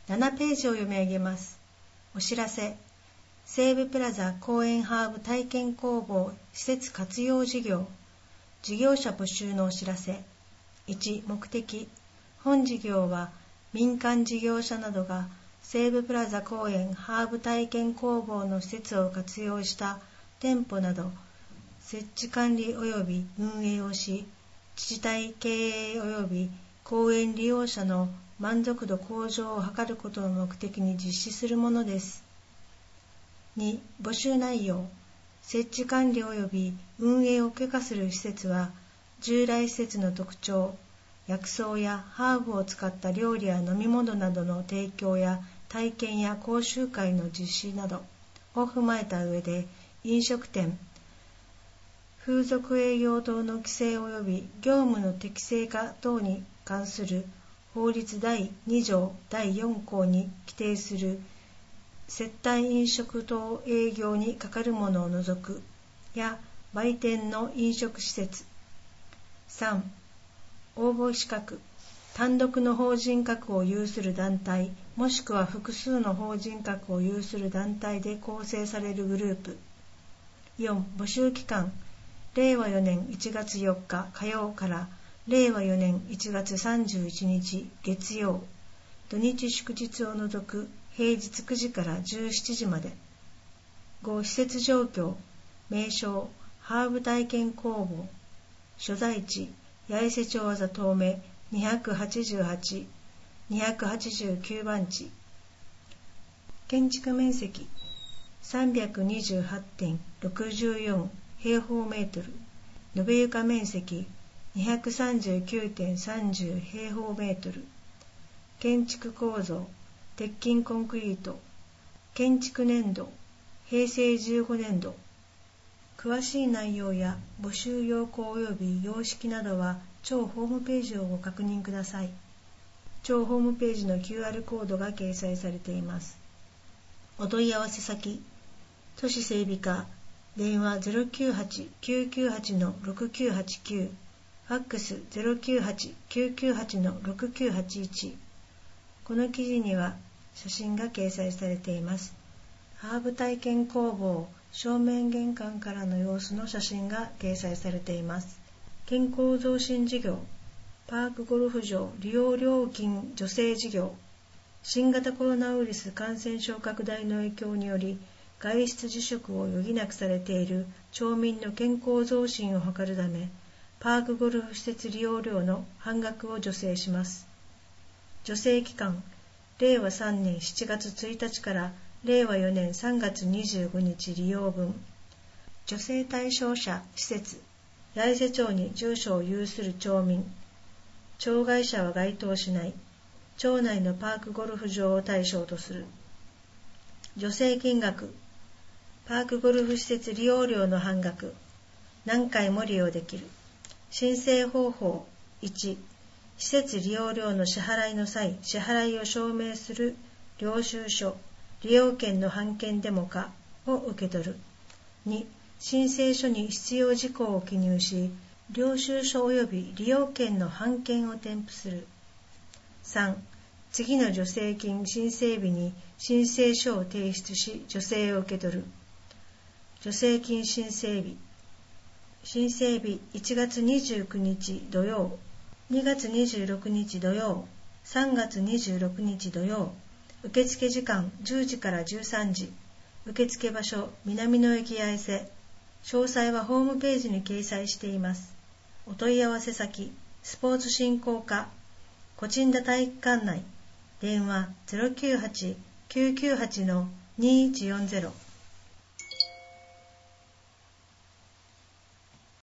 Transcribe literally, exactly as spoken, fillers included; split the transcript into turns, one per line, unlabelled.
ななページを読み上げます。お知らせ。西武プラザ公園ハーブ体験工房施設活用事業。事業者募集のお知らせ。いち、目的。本事業は民間事業者などが西武プラザ公園ハーブ体験工房の施設を活用した店舗など設置管理及び運営をし、自治体経営及び公園利用者の満足度向上を図ることを目的に実施するものです。に、募集内容。設置管理及び運営を許可する施設は、従来施設の特徴、薬草やハーブを使った料理や飲み物などの提供や体験や講習会の実施などを踏まえた上で、飲食店、風俗営業等の規制及び業務の適正化等に関する法律だいに条だいよん項に規定する接待飲食等営業に係るものを除くや売店の飲食施設。さん、応募資格。単独の法人格を有する団体もしくは複数の法人格を有する団体で構成されるグループ。よん、募集期間。れいわよねんいちがつよっか火曜かられいわよねんいちがつさんじゅういちにち月曜。土日祝日を除く平日くじからじゅうしちじまで。ご、施設状況。名称、ハーブ体験工房。所在地、八重瀬町字東目にひゃくはちじゅうはち、にひゃくはちじゅうきゅうばんち。建築面積、さんびゃくにじゅうはちてんろくよん平方メートル。延べ床面積、にひゃくさんじゅうきゅうてんさんじゅう平方メートル。建築構造、鉄筋コンクリート。建築年度、へいせいじゅうごねんど。詳しい内容や募集要項及び様式などは庁ホームページをご確認ください。庁ホームページの キューアール コードが掲載されています。お問い合わせ先、都市整備課、電話 ゼロきゅうはち きゅうきゅうはち ろくきゅうはちきゅう、ファックス ゼロきゅうはち きゅうきゅうはち ろくきゅうはちいち。この記事には写真が掲載されています。ハーブ体験工房正面玄関からの様子の写真が掲載されています。健康増進事業、パークゴルフ場利用料金助成事業。新型コロナウイルス感染症拡大の影響により外出自粛を余儀なくされている町民の健康増進を図るため、パークゴルフ施設利用料の半額を助成します。助成期間、れいわさんねんしちがつついたちかられいわよねんさんがつにじゅうごにち利用分。助成対象者施設、八重瀬町に住所を有する町民。町外者は該当しない。町内のパークゴルフ場を対象とする。助成金額、パークゴルフ施設利用料の半額。何回も利用できる。申請方法、いち、施設利用料の支払いの際、支払いを証明する領収書、利用券の半券デモかを受け取る。に、申請書に必要事項を記入し、領収書及び利用券の半券を添付する。さん、次の助成金申請日に申請書を提出し、助成を受け取る。助成金申請日、申請日いちがつにじゅうくにち土曜、にがつにじゅうろくにち土曜、さんがつにじゅうろくにち土曜。受付時間じゅうじからじゅうさんじ。受付場所南の駅八重瀬。詳細はホームページに掲載しています。お問い合わせ先、スポーツ振興課、コチンダ体育館内。電話 ゼロきゅうはち きゅうきゅうはち にいちよんゼロ。